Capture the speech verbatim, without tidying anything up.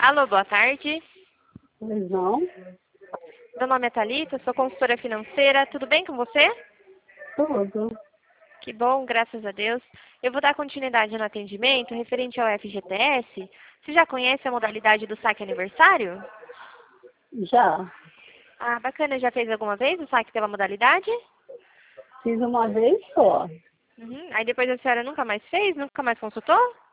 Alô, boa tarde. Pois não? Meu nome é Thalita, sou consultora financeira. Tudo bem com você? Tudo. Que bom, graças a Deus. Eu vou dar continuidade no atendimento referente ao F G T S. Você já conhece a modalidade do saque aniversário? Já. Ah, bacana. Já fez alguma vez o saque pela modalidade? Fiz uma vez só. Uhum. Aí depois a senhora nunca mais fez? Nunca mais consultou?